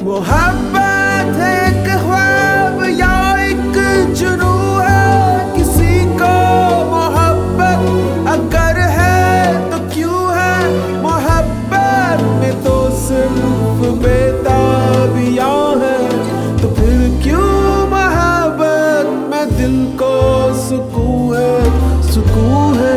मोहब्बत है एक ख्वाब या एक जुनू है, किसी को मोहब्बत अगर है तो क्यों है, मोहब्बत में तो सिर्फ बेताबियां है, तो फिर क्यों मोहब्बत में दिल को सुकून है, सुकून है।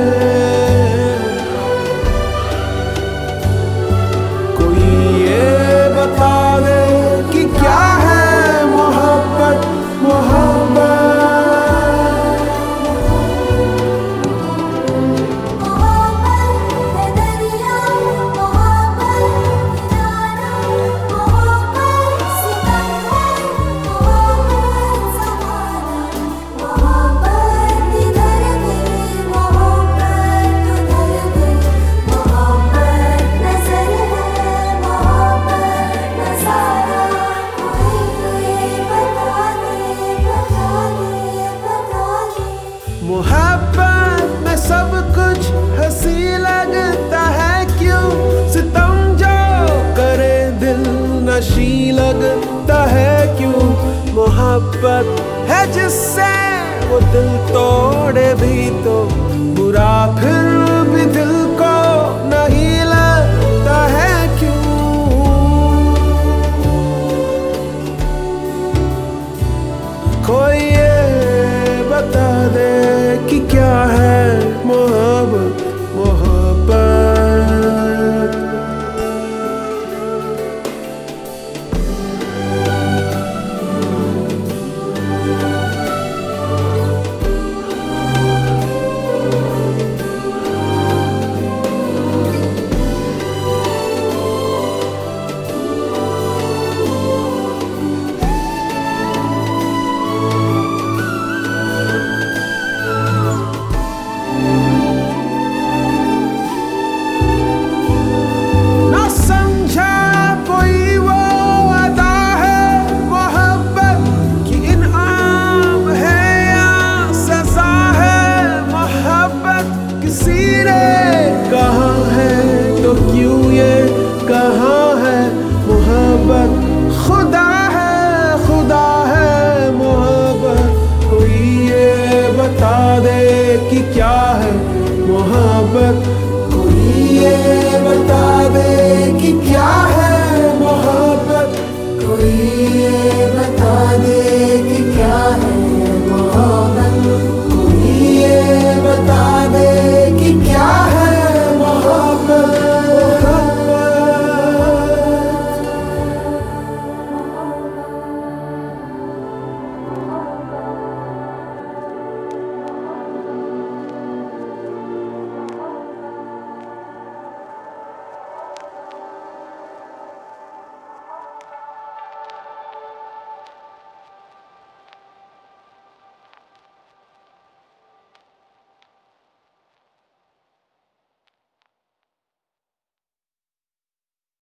मोहब्बत में सब कुछ हंसी लगता है क्यों, सितम जो करे दिल नशी लगता है क्यों, मोहब्बत है जिससे वो दिल तोड़े भी तो बुरा फिर भी दिल